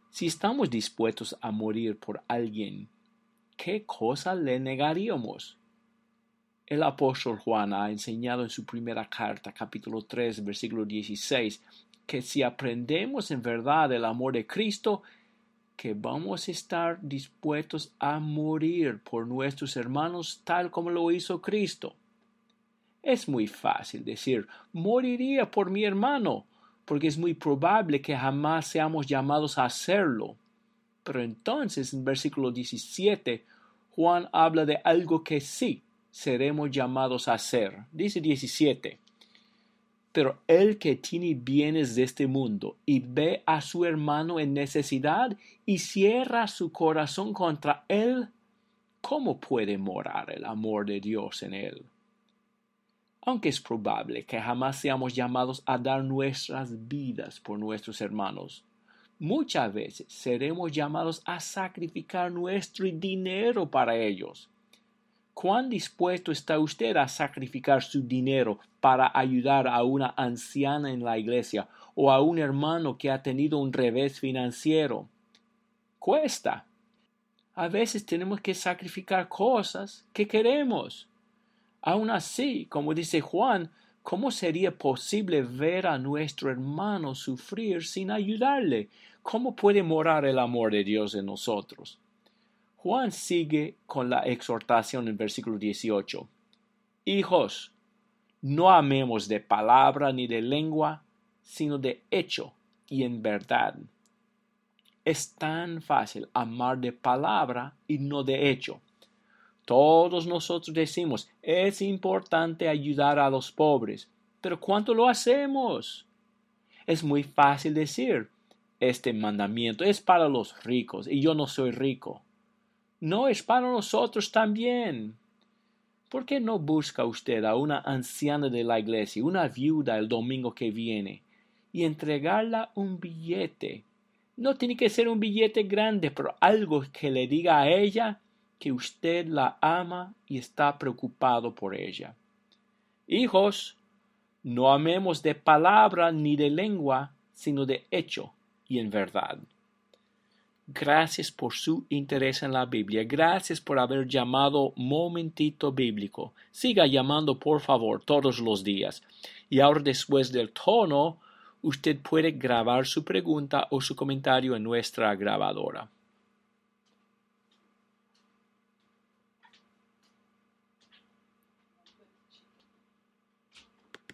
Si estamos dispuestos a morir por alguien, ¿qué cosa le negaríamos? El apóstol Juan ha enseñado en su primera carta, capítulo 3, versículo 16, que si aprendemos en verdad el amor de Cristo, que vamos a estar dispuestos a morir por nuestros hermanos tal como lo hizo Cristo. Es muy fácil decir, moriría por mi hermano, porque es muy probable que jamás seamos llamados a hacerlo. Pero entonces, en versículo 17, Juan habla de algo que sí seremos llamados a hacer. Dice 17, pero el que tiene bienes de este mundo y ve a su hermano en necesidad y cierra su corazón contra él, ¿cómo puede morar el amor de Dios en él? Aunque es probable que jamás seamos llamados a dar nuestras vidas por nuestros hermanos, muchas veces seremos llamados a sacrificar nuestro dinero para ellos. ¿Cuán dispuesto está usted a sacrificar su dinero para ayudar a una anciana en la iglesia o a un hermano que ha tenido un revés financiero? Cuesta. A veces tenemos que sacrificar cosas que queremos. Aún así, como dice Juan, ¿cómo sería posible ver a nuestro hermano sufrir sin ayudarle? ¿Cómo puede morar el amor de Dios en nosotros? Juan sigue con la exhortación en versículo 18. Hijos, no amemos de palabra ni de lengua, sino de hecho y en verdad. Es tan fácil amar de palabra y no de hecho. Todos nosotros decimos, es importante ayudar a los pobres, pero ¿cuánto lo hacemos? Es muy fácil decir, este mandamiento es para los ricos y yo no soy rico. No, es para nosotros también. ¿Por qué no busca usted a una anciana de la iglesia, una viuda el domingo que viene, y entregarla un billete? No tiene que ser un billete grande, pero algo que le diga a ella que usted la ama y está preocupado por ella. Hijos, no amemos de palabra ni de lengua, sino de hecho y en verdad. Gracias por su interés en la Biblia. Gracias por haber llamado Momentito Bíblico. Siga llamando, por favor, todos los días. Y ahora, después del tono, usted puede grabar su pregunta o su comentario en nuestra grabadora.